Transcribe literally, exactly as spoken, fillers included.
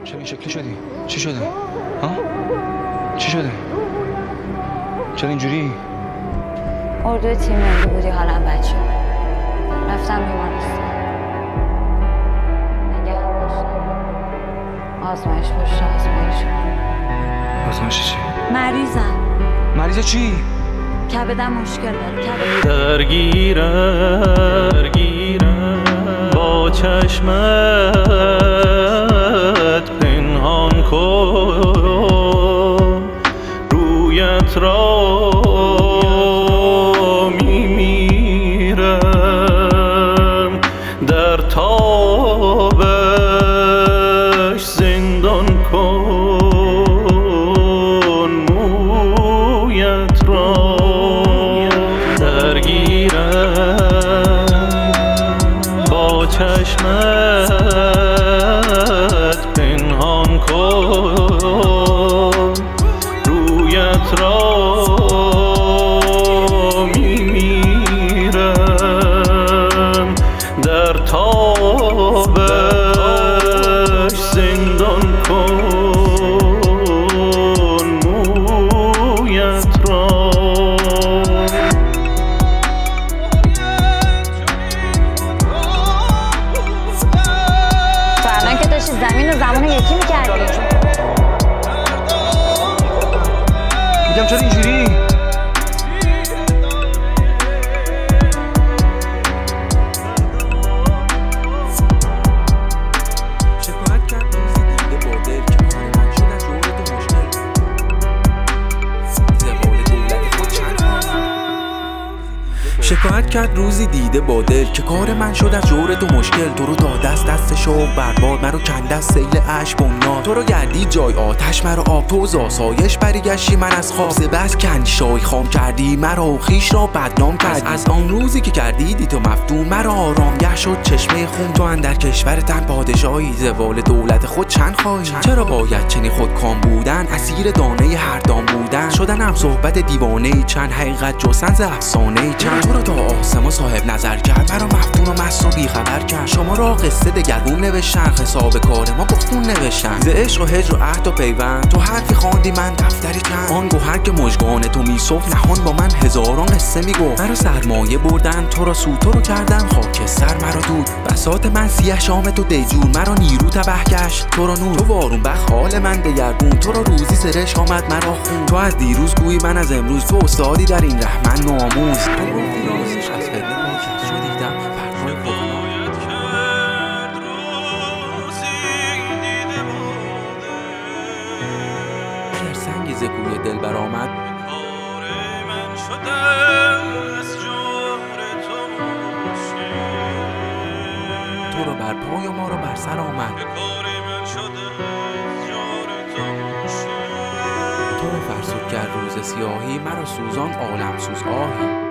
چرا این شکلی شدی؟ چی شده؟ ها؟ چی شده؟ چرا اینجوری؟ اردوی تیم ملی بودی حالم بچه رفتم بیمارستان نگه هم داشتم آزمایش پشت آزمایش آزمایش چی؟ مریضم. مریض چی؟ کبدم مشکل داره. کبد درگیرم درگیرم با چشمت پنهان کن رویت را میمیرم در تابش زندان کن مویت را درگیرم با چشمت پنهان کن رویت را میمیرم در تابش زندان کن مویت را. فرنان که داشتی زمین و زمان رو یکی میکردی. میگم چرا اینجوری؟ شکایت کرد روزی دیده با دل که کار من شد از جور تو مشکل. تو رو داد دست دست شوق برباد مرا کند از سیل عشق بنیاد. تو رو گردی جای آتش مرا آب تو ز آسایش بریگشتی من از خواب. ز بس کندی شای خام کردی مرا و خویش را بدنام کردی. از آن روزی که کردی دی تو مفتون مرا آرامگه شد چشمه خون. تو اندر کشورتن پادشاهی زوال دولت خود چند خواهی. چرا باید چنین خودکام بودن اسیر دانه هر دام بودن شدن هم صحبت دیوانه چند حقیقت جستن ز افسانه چند. تو رو تا آسمان صاحب نظر کرد مرا مفتون و مست و بیخبر کرد. شما را قصه دگرگون نوشتن حساب کار ما با خون نوشتن. ز عشق و هجر و عهد و پیوند تو حرفی خواندی من دفتری کند. آن گوهر که مژگان تو میسفت نهان با من هزاران قصه میگفت. مرا سرمایه بردن تو را سو تو رو کردن خاکستر مرا دود. بساط من سیه شام تو دیجون مرا نیرو تبه گشت تو را نور. تو وارون بخ حال من دگرگون تو را روزی سرش آمد مرا خون. تو از دیروز گویی من از امروز تو استادی در این ره من نوآموز. رازش از خدمت ما کس شدیدم پرهای باید کرد روزی دیده باده اگر سنگی ز کوی دل برآمد کار من شده از جور تو مشکل. تو رو بر پای و ما رو بر سر آمد. کار من شده از جور تو مشکل. تو رو فرسود کرد روز سیاهی مرا سوزان عالم سوز آهی.